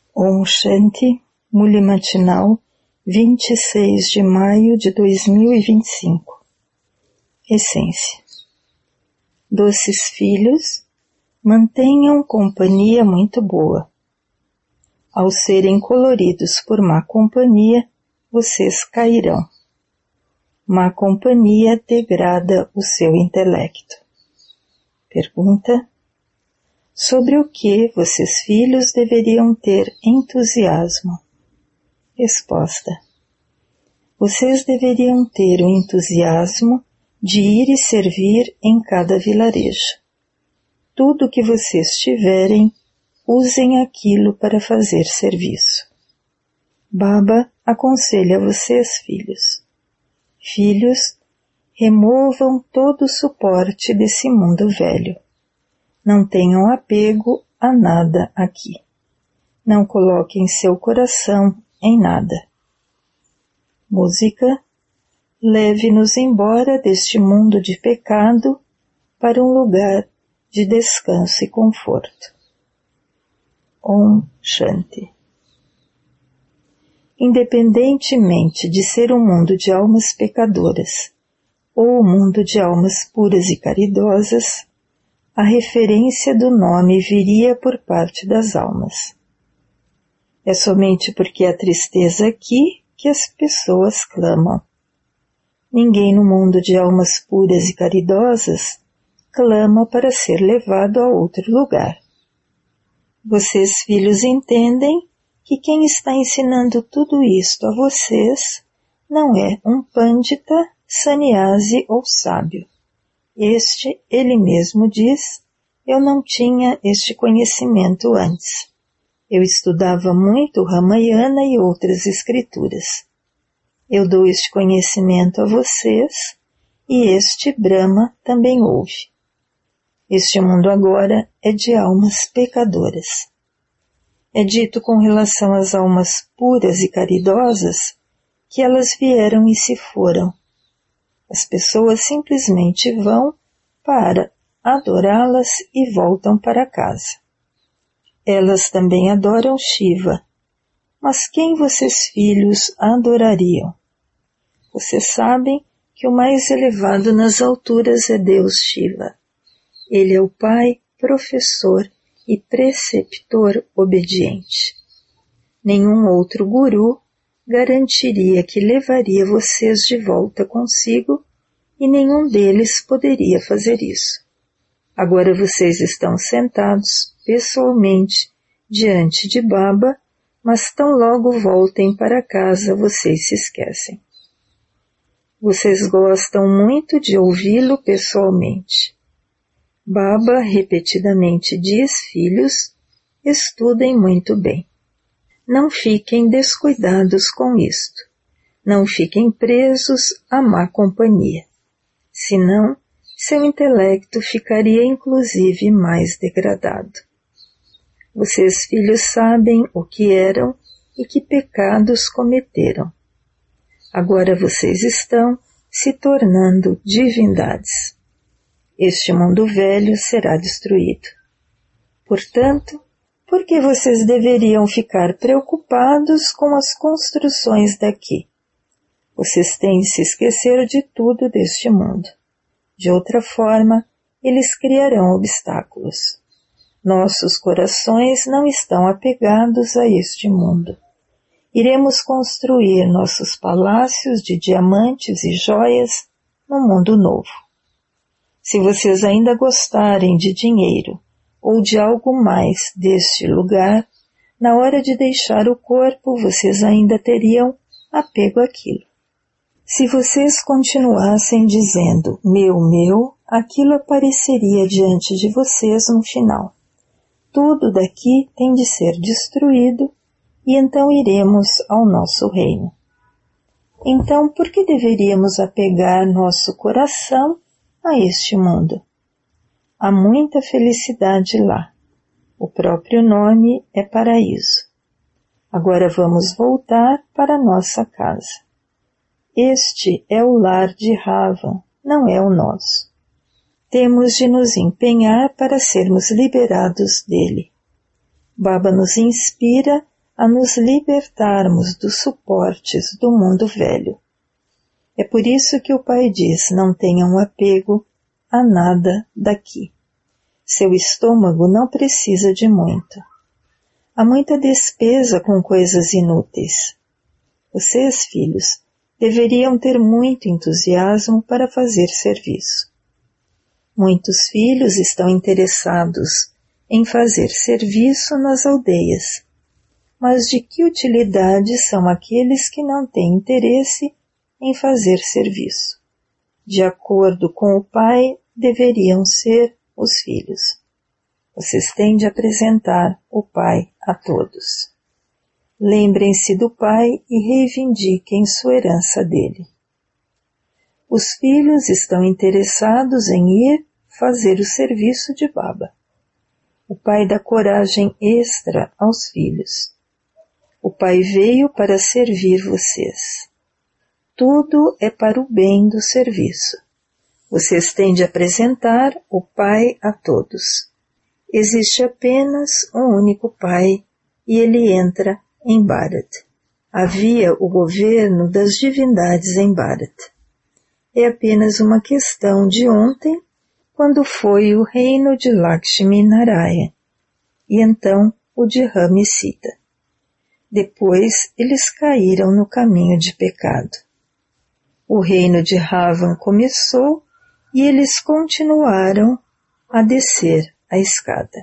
Om Shanti, Muli Matinal, 26 de maio de 2025. Essência. Doces filhos, mantenham companhia muito boa. Ao serem coloridos por má companhia, vocês cairão. Má companhia degrada o seu intelecto. Pergunta: sobre o que vocês filhos deveriam ter entusiasmo? Resposta: vocês deveriam ter o entusiasmo de ir e servir em cada vilarejo. Tudo que vocês tiverem, usem aquilo para fazer serviço. Baba aconselha vocês, filhos. Filhos, removam todo o suporte desse mundo velho. Não tenham apego a nada aqui. Não coloquem seu coração em nada. Música: leve-nos embora deste mundo de pecado para um lugar de descanso e conforto. Om Shanti. Independentemente de ser um mundo de almas pecadoras ou um mundo de almas puras e caridosas, a referência do nome viria por parte das almas. É somente porque há tristeza aqui que as pessoas clamam. Ninguém no mundo de almas puras e caridosas clama para ser levado a outro lugar. Vocês, filhos, entendem que quem está ensinando tudo isto a vocês não é um pandita, sannyasi ou sábio. Ele mesmo diz: eu não tinha este conhecimento antes. Eu estudava muito Ramayana e outras escrituras. Eu dou este conhecimento a vocês e este Brahma também ouve. Este mundo agora é de almas pecadoras. É dito com relação às almas puras e caridosas que elas vieram e se foram. As pessoas simplesmente vão para adorá-las e voltam para casa. Elas também adoram Shiva. Mas quem vocês, filhos, adorariam? Vocês sabem que o mais elevado nas alturas é Deus Shiva. Ele é o Pai, professor e preceptor obediente. Nenhum outro guru garantiria que levaria vocês de volta consigo e nenhum deles poderia fazer isso. Agora vocês estão sentados pessoalmente diante de Baba, mas tão logo voltem para casa vocês se esquecem. Vocês gostam muito de ouvi-lo pessoalmente. Baba repetidamente diz: filhos, estudem muito bem. Não fiquem descuidados com isto. Não fiquem presos à má companhia. Senão, seu intelecto ficaria inclusive mais degradado. Vocês, filhos, sabem o que eram e que pecados cometeram. Agora vocês estão se tornando divindades. Este mundo velho será destruído. Portanto, por que vocês deveriam ficar preocupados com as construções daqui? Vocês têm de se esquecer de tudo deste mundo. De outra forma, eles criarão obstáculos. Nossos corações não estão apegados a este mundo. Iremos construir nossos palácios de diamantes e joias no mundo novo. Se vocês ainda gostarem de dinheiro ou de algo mais deste lugar, na hora de deixar o corpo vocês ainda teriam apego àquilo. Se vocês continuassem dizendo meu, aquilo apareceria diante de vocês no final. Tudo daqui tem de ser destruído e então iremos ao nosso reino. Então, por que deveríamos apegar nosso coração a este mundo? Há muita felicidade lá. O próprio nome é paraíso. Agora vamos voltar para nossa casa. Este é o lar de Rava, não é o nosso. Temos de nos empenhar para sermos liberados dele. Baba nos inspira a nos libertarmos dos suportes do mundo velho. É por isso que o Pai diz: não tenham apego a nada daqui. Seu estômago não precisa de muito. Há muita despesa com coisas inúteis. Vocês, filhos, deveriam ter muito entusiasmo para fazer serviço. Muitos filhos estão interessados em fazer serviço nas aldeias, mas de que utilidade são aqueles que não têm interesse em fazer serviço? De acordo com o Pai, deveriam ser os filhos. Vocês têm de apresentar o Pai a todos. Lembrem-se do Pai e reivindiquem sua herança dele. Os filhos estão interessados em ir fazer o serviço de Baba. O Pai dá coragem extra aos filhos. O Pai veio para servir vocês. Tudo é para o bem do serviço. Vocês têm de apresentar o Pai a todos. Existe apenas um único Pai e ele entra em Bharat. Havia o governo das divindades em Bharat. É apenas uma questão de ontem, quando foi o reino de Lakshmi Narayana, e então o de Rama e Sita. Depois eles caíram no caminho de pecado. O reino de Ravan começou e eles continuaram a descer a escada.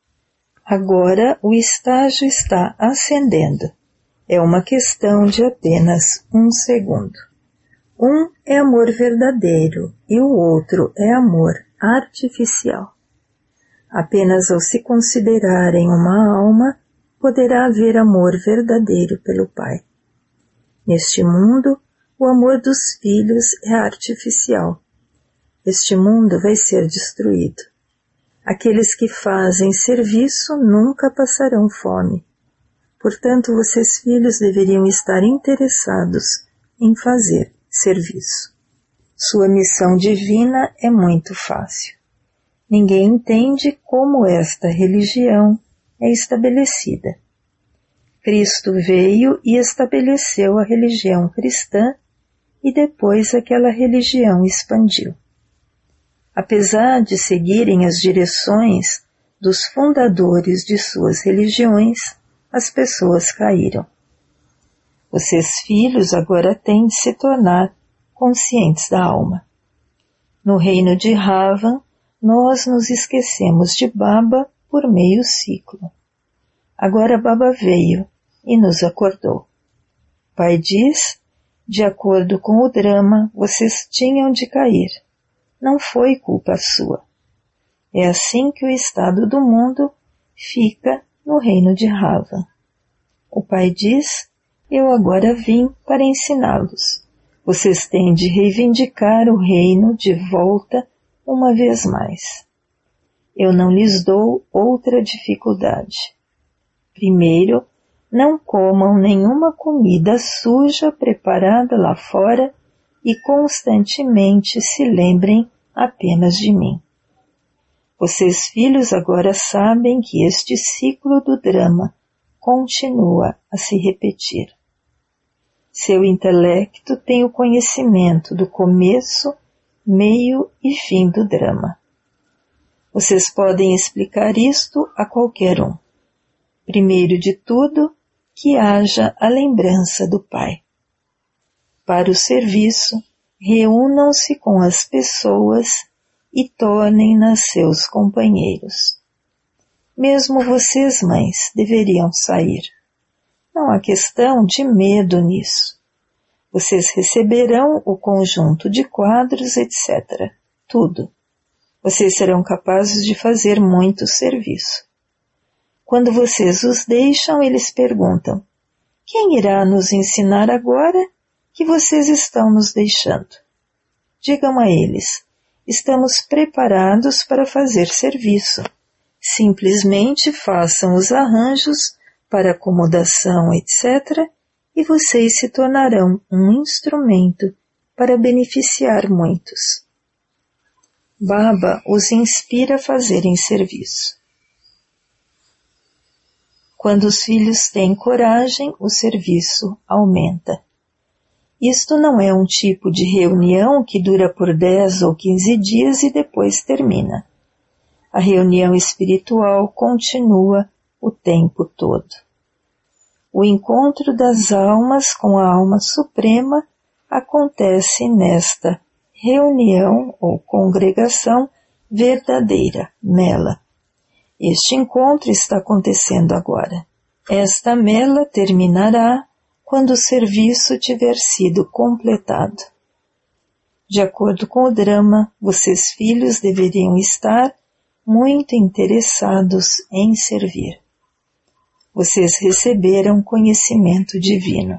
Agora o estágio está ascendendo. É uma questão de apenas um segundo. Um é amor verdadeiro e o outro é amor artificial. Apenas ao se considerarem uma alma, poderá haver amor verdadeiro pelo Pai. Neste mundo, o amor dos filhos é artificial. Este mundo vai ser destruído. Aqueles que fazem serviço nunca passarão fome. Portanto, vocês, filhos, deveriam estar interessados em fazer serviço. Sua missão divina é muito fácil. Ninguém entende como esta religião é estabelecida. Cristo veio e estabeleceu a religião cristã e depois aquela religião expandiu. Apesar de seguirem as direções dos fundadores de suas religiões, as pessoas caíram. Vocês, filhos, agora têm de se tornar conscientes da alma. No reino de Ravan, nós nos esquecemos de Baba por meio ciclo. Agora Baba veio e nos acordou. Pai diz: de acordo com o drama, vocês tinham de cair. Não foi culpa sua. É assim que o estado do mundo fica no reino de Ravan. O Pai diz: eu agora vim para ensiná-los. Vocês têm de reivindicar o reino de volta uma vez mais. Eu não lhes dou outra dificuldade. Primeiro, não comam nenhuma comida suja preparada lá fora e constantemente se lembrem apenas de mim. Vocês, filhos, agora sabem que este ciclo do drama continua a se repetir. Seu intelecto tem o conhecimento do começo, meio e fim do drama. Vocês podem explicar isto a qualquer um. Primeiro de tudo, que haja a lembrança do Pai. Para o serviço, reúnam-se com as pessoas e tornem-nas seus companheiros. Mesmo vocês, mães, deveriam sair. Não há questão de medo nisso. Vocês receberão o conjunto de quadros, etc. Tudo. Vocês serão capazes de fazer muito serviço. Quando vocês os deixam, eles perguntam: quem irá nos ensinar agora que vocês estão nos deixando? Digam a eles: estamos preparados para fazer serviço. Simplesmente façam os arranjos para acomodação, etc., e vocês se tornarão um instrumento para beneficiar muitos. Baba os inspira a fazerem serviço. Quando os filhos têm coragem, o serviço aumenta. Isto não é um tipo de reunião que dura por 10 ou 15 dias e depois termina. A reunião espiritual continua o tempo todo. O encontro das almas com a alma suprema acontece nesta reunião ou congregação verdadeira, Mela. Este encontro está acontecendo agora. Esta Mela terminará quando o serviço tiver sido completado. De acordo com o drama, vocês filhos deveriam estar muito interessados em servir. Vocês receberam conhecimento divino.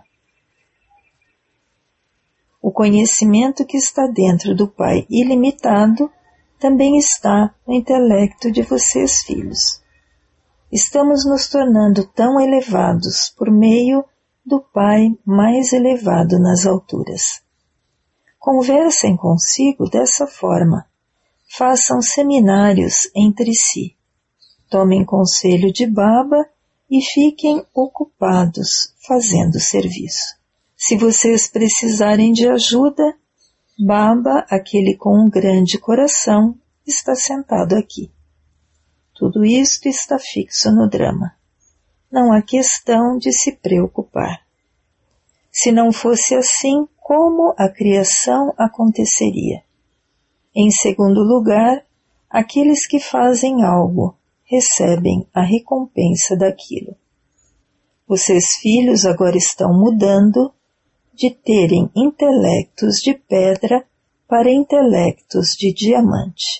O conhecimento que está dentro do Pai ilimitado também está no intelecto de vocês, filhos. Estamos nos tornando tão elevados por meio do Pai mais elevado nas alturas. Conversem consigo dessa forma. Façam seminários entre si. Tomem conselho de Baba e fiquem ocupados fazendo serviço. Se vocês precisarem de ajuda, Baba, aquele com um grande coração, está sentado aqui. Tudo isto está fixo no drama. Não há questão de se preocupar. Se não fosse assim, como a criação aconteceria? Em segundo lugar, aqueles que fazem algo recebem a recompensa daquilo. Vocês, filhos, agora estão mudando de terem intelectos de pedra para intelectos de diamante.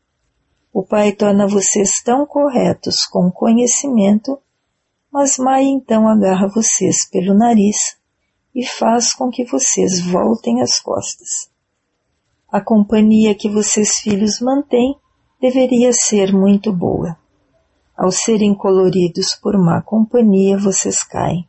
O Pai torna vocês tão corretos com conhecimento, mas Maya então agarra vocês pelo nariz e faz com que vocês voltem as costas. A companhia que vocês, filhos, mantêm deveria ser muito boa. Ao serem coloridos por má companhia, vocês caem.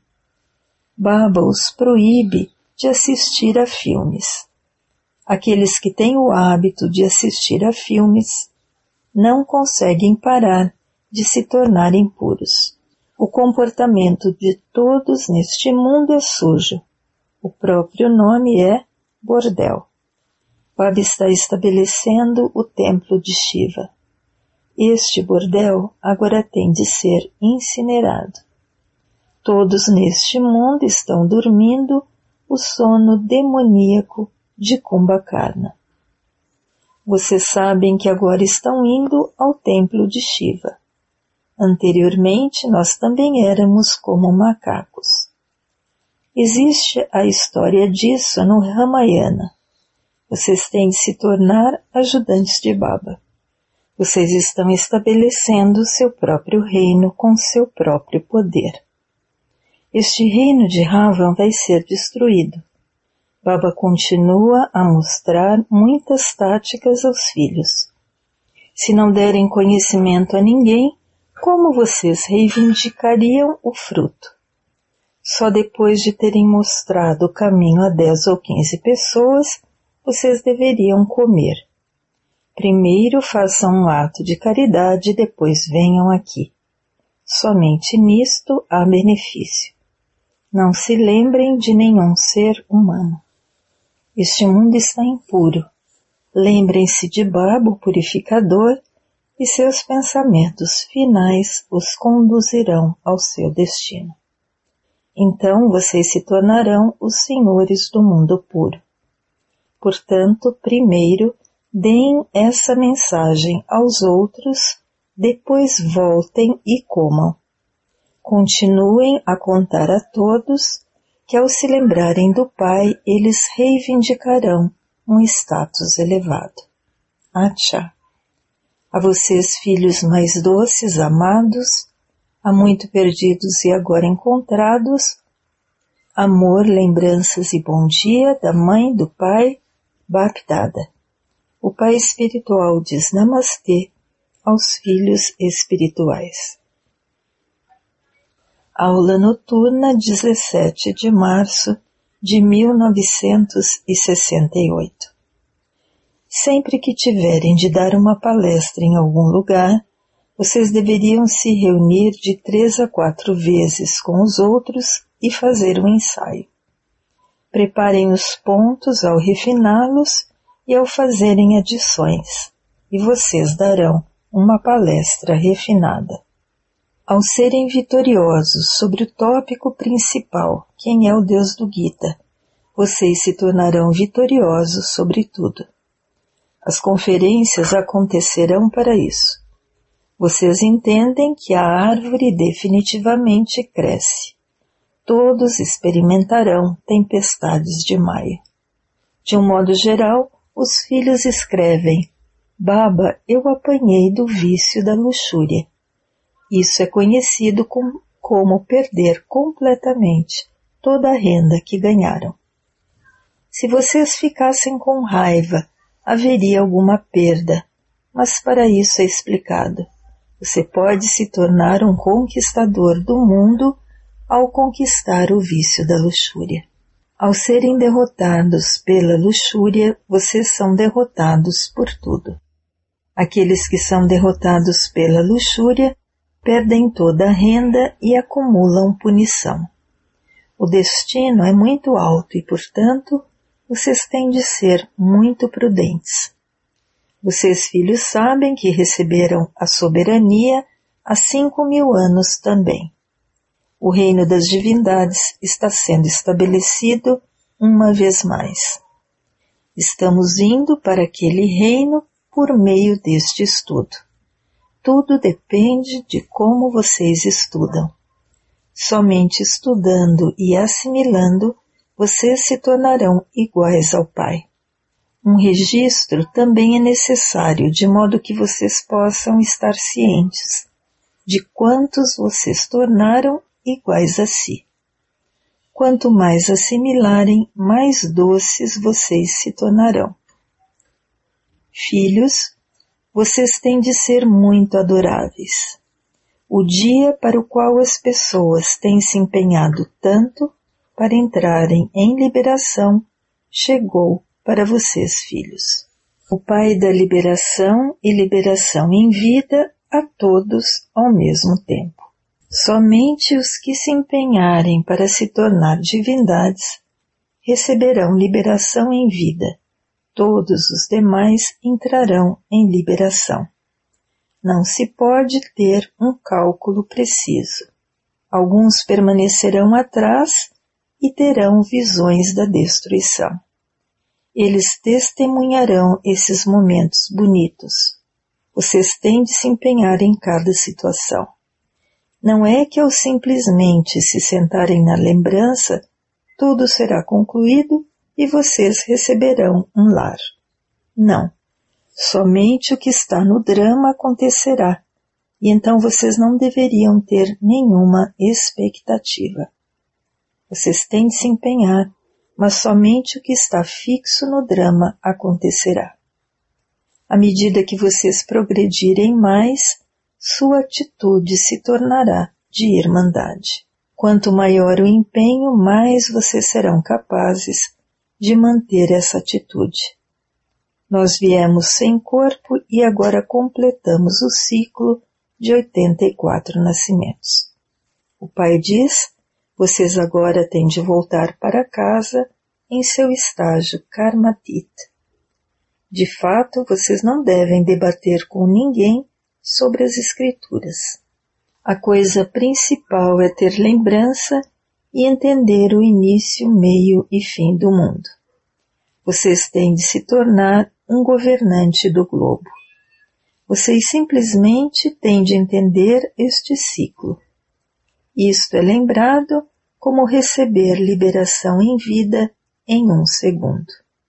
Baba os proíbe de assistir a filmes. Aqueles que têm o hábito de assistir a filmes não conseguem parar de se tornar impuros. O comportamento de todos neste mundo é sujo. O próprio nome é bordel. Baba está estabelecendo o templo de Shiva. Este bordel agora tem de ser incinerado. Todos neste mundo estão dormindo o sono demoníaco de Kumbhakarna. Vocês sabem que agora estão indo ao templo de Shiva. Anteriormente, nós também éramos como macacos. Existe a história disso no Ramayana. Vocês têm de se tornar ajudantes de Baba. Vocês estão estabelecendo seu próprio reino com seu próprio poder. Este reino de Ravan vai ser destruído. Baba continua a mostrar muitas táticas aos filhos. Se não derem conhecimento a ninguém, como vocês reivindicariam o fruto? Só depois de terem mostrado o caminho a 10 ou 15 pessoas, vocês deveriam comer. Primeiro façam um ato de caridade e depois venham aqui. Somente nisto há benefício. Não se lembrem de nenhum ser humano. Este mundo está impuro. Lembrem-se de Baba, o purificador, e seus pensamentos finais os conduzirão ao seu destino. Então vocês se tornarão os senhores do mundo puro. Portanto, primeiro, deem essa mensagem aos outros, depois voltem e comam. Continuem a contar a todos que ao se lembrarem do Pai, eles reivindicarão um status elevado. Acha. A vocês, filhos mais doces, amados, há muito perdidos e agora encontrados, amor, lembranças e bom dia da Mãe, do Pai, Bapdada. O Pai espiritual diz Namastê aos filhos espirituais. Aula noturna, 17 de março de 1968. Sempre que tiverem de dar uma palestra em algum lugar, Vocês deveriam se reunir de 3 a 4 vezes com os outros e fazer um ensaio. Preparem os pontos ao refiná-los e ao fazerem adições, e vocês darão uma palestra refinada. Ao serem vitoriosos sobre o tópico principal, quem é o Deus do Gita, vocês se tornarão vitoriosos sobre tudo. As conferências acontecerão para isso. Vocês entendem que a árvore definitivamente cresce. Todos experimentarão tempestades de maio. De um modo geral, os filhos escrevem: Baba, eu apanhei do vício da luxúria. Isso é conhecido como perder completamente toda a renda que ganharam. Se vocês ficassem com raiva, haveria alguma perda, mas para isso é explicado. Você pode se tornar um conquistador do mundo ao conquistar o vício da luxúria. Ao serem derrotados pela luxúria, vocês são derrotados por tudo. Aqueles que são derrotados pela luxúria perdem toda a renda e acumulam punição. O destino é muito alto e, portanto, vocês têm de ser muito prudentes. Vocês, filhos, sabem que receberam a soberania há 5.000 anos também. O reino das divindades está sendo estabelecido uma vez mais. Estamos indo para aquele reino por meio deste estudo. Tudo depende de como vocês estudam. Somente estudando e assimilando, vocês se tornarão iguais ao Pai. Um registro também é necessário, de modo que vocês possam estar cientes de quantos vocês tornaram iguais a si. Quanto mais assimilarem, mais doces vocês se tornarão. Filhos, vocês têm de ser muito adoráveis. O dia para o qual as pessoas têm se empenhado tanto para entrarem em liberação chegou para vocês, filhos. O Pai da liberação e liberação em vida a todos ao mesmo tempo. Somente os que se empenharem para se tornar divindades receberão liberação em vida. Todos os demais entrarão em liberação. Não se pode ter um cálculo preciso. Alguns permanecerão atrás e terão visões da destruição. Eles testemunharão esses momentos bonitos. Vocês têm de se empenhar em cada situação. Não é que ao simplesmente se sentarem na lembrança, tudo será concluído e vocês receberão um lar. Não. Somente o que está no drama acontecerá, e então vocês não deveriam ter nenhuma expectativa. Vocês têm de se empenhar, mas somente o que está fixo no drama acontecerá. À medida que vocês progredirem mais, sua atitude se tornará de irmandade. Quanto maior o empenho, mais vocês serão capazes de manter essa atitude. Nós viemos sem corpo e agora completamos o ciclo de 84 nascimentos. O Pai diz: vocês agora têm de voltar para casa em seu estágio Karmatit. De fato, vocês não devem debater com ninguém sobre as escrituras. A coisa principal é ter lembrança e entender o início, meio e fim do mundo. Vocês têm de se tornar um governante do globo. Vocês simplesmente têm de entender este ciclo. Isto é lembrado como receber liberação em vida em 1 segundo.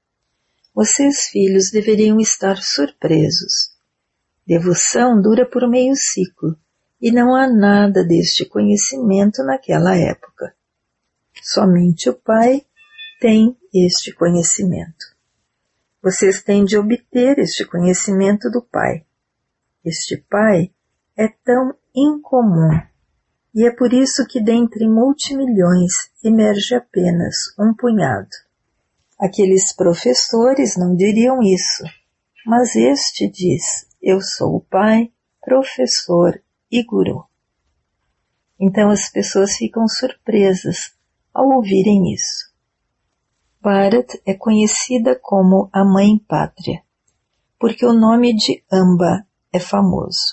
Vocês, filhos, deveriam estar surpresos. Devoção dura por meio ciclo, e não há nada deste conhecimento naquela época. Somente o Pai tem este conhecimento. Vocês têm de obter este conhecimento do Pai. Este Pai é tão incomum, e é por isso que dentre multimilhões emerge apenas um punhado. Aqueles professores não diriam isso, mas este diz: eu sou o Pai professor e guru. Então as pessoas ficam surpresas ao ouvirem isso. Bharat é conhecida como a Mãe Pátria, porque o nome de Amba é famoso.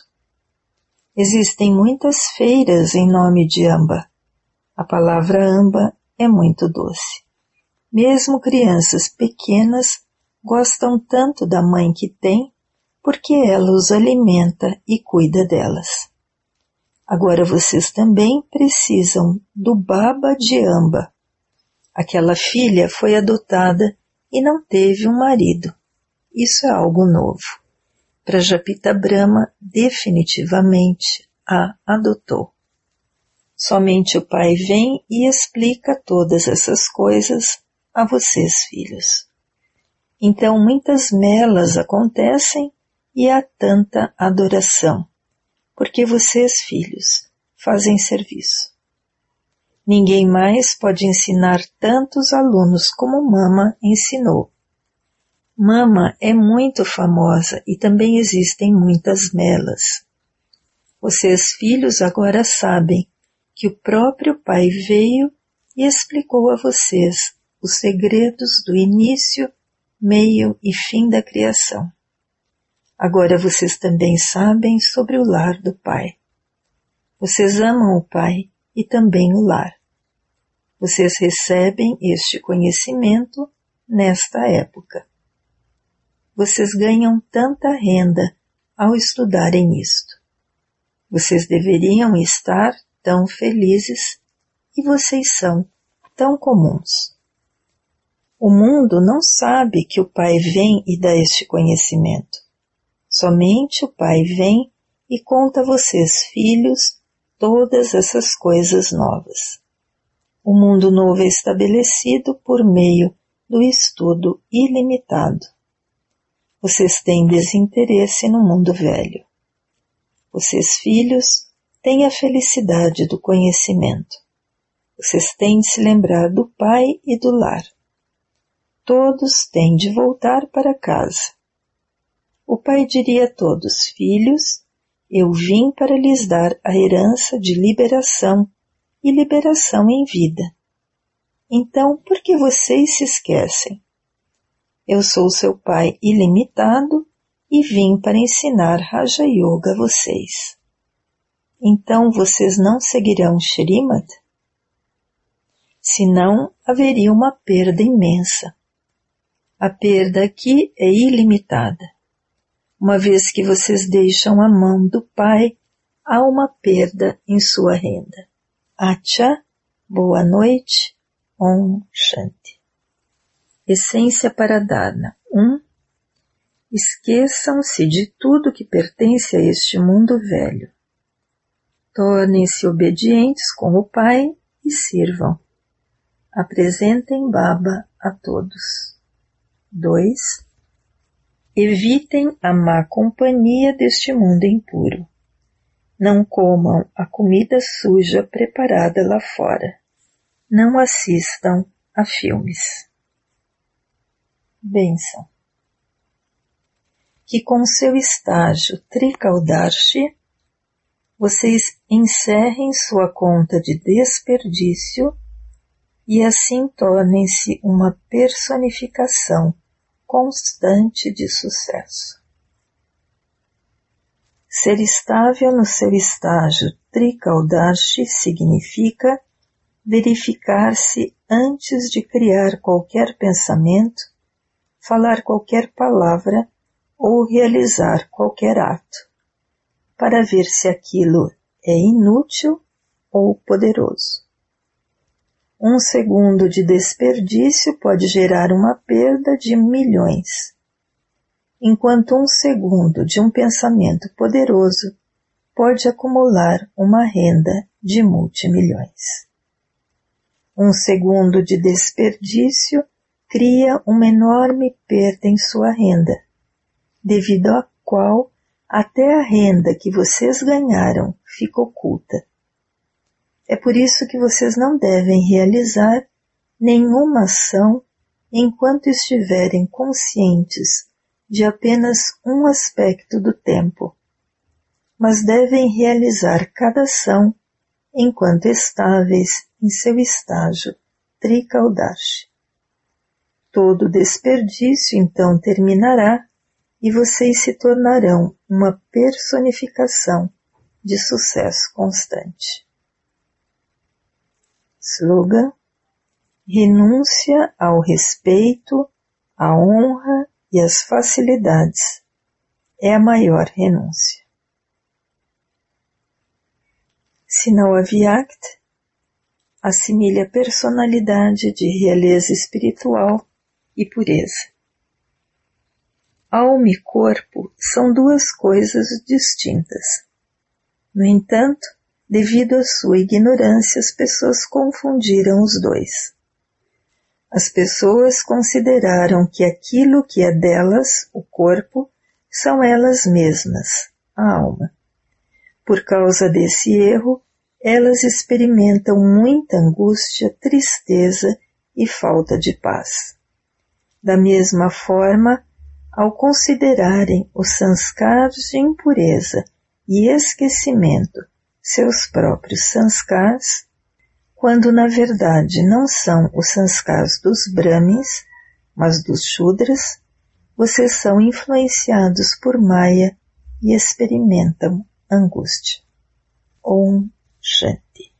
Existem muitas feiras em nome de Amba. A palavra Amba é muito doce. Mesmo crianças pequenas gostam tanto da mãe que têm, porque ela os alimenta e cuida delas. Agora vocês também precisam do Baba de Amba. Aquela filha foi adotada e não teve um marido. Isso é algo novo. Prajapita Brahma definitivamente a adotou. Somente o pai vem e explica todas essas coisas a vocês, filhos. Então muitas melas acontecem e há tanta adoração, porque vocês, filhos, fazem serviço. Ninguém mais pode ensinar tantos alunos como Mama ensinou. Mama é muito famosa e também existem muitas melas. Vocês, filhos, agora sabem que o próprio Pai veio e explicou a vocês os segredos do início, meio e fim da criação. Agora vocês também sabem sobre o lar do Pai. Vocês amam o Pai e também o lar. Vocês recebem este conhecimento nesta época. Vocês ganham tanta renda ao estudarem isto. Vocês deveriam estar tão felizes e vocês são tão comuns. O mundo não sabe que o Pai vem e dá este conhecimento. Somente o Pai vem e conta a vocês, filhos, todas essas coisas novas. O mundo novo é estabelecido por meio do estudo ilimitado. Vocês têm desinteresse no mundo velho. Vocês, filhos, têm a felicidade do conhecimento. Vocês têm de se lembrar do Pai e do lar. Todos têm de voltar para casa. O Pai diria a todos, filhos, eu vim para lhes dar a herança de liberação e liberação em vida. Então, por que vocês se esquecem? Eu sou seu Pai ilimitado e vim para ensinar Raja Yoga a vocês. Então vocês não seguirão Shrimad? Senão haveria uma perda imensa. A perda aqui é ilimitada. Uma vez que vocês deixam a mão do Pai, há uma perda em sua renda. Acha, boa noite, Om Shanti. Essência para Dharna. 1. Esqueçam-se de tudo que pertence a este mundo velho. Tornem-se obedientes com o Pai e sirvam. Apresentem Baba a todos. 2. Evitem a má companhia deste mundo impuro. Não comam a comida suja preparada lá fora. Não assistam a filmes. Bênção. Que com seu estágio Trikaudarshi, vocês encerrem sua conta de desperdício e assim tornem-se uma personificação constante de sucesso. Ser estável no seu estágio Trikaudarshi significa verificar-se antes de criar qualquer pensamento, falar qualquer palavra ou realizar qualquer ato, para ver se aquilo é inútil ou poderoso. 1 segundo de desperdício pode gerar uma perda de milhões, enquanto 1 segundo de um pensamento poderoso pode acumular uma renda de multimilhões. 1 segundo de desperdício cria uma enorme perda em sua renda, devido à qual até a renda que vocês ganharam fica oculta. É por isso que vocês não devem realizar nenhuma ação enquanto estiverem conscientes de apenas um aspecto do tempo. mas devem realizar cada ação enquanto estáveis em seu estágio Trikaudashi. Todo desperdício então terminará e vocês se tornarão uma personificação de sucesso constante. Slogan: renúncia ao respeito, à honra e às facilidades é a maior renúncia. Sinal Avyakt assimile a personalidade de realeza espiritual e pureza. Alma e corpo são duas coisas distintas. No entanto, devido à sua ignorância, as pessoas confundiram os dois. As pessoas consideraram que aquilo que é delas, o corpo, são elas mesmas, a alma. Por causa desse erro, elas experimentam muita angústia, tristeza e falta de paz. Da mesma forma, ao considerarem os sanskars de impureza e esquecimento seus próprios sanskars, quando na verdade não são os sanskars dos brahmins, mas dos shudras, vocês são influenciados por Maya e experimentam angústia. Om Shanti.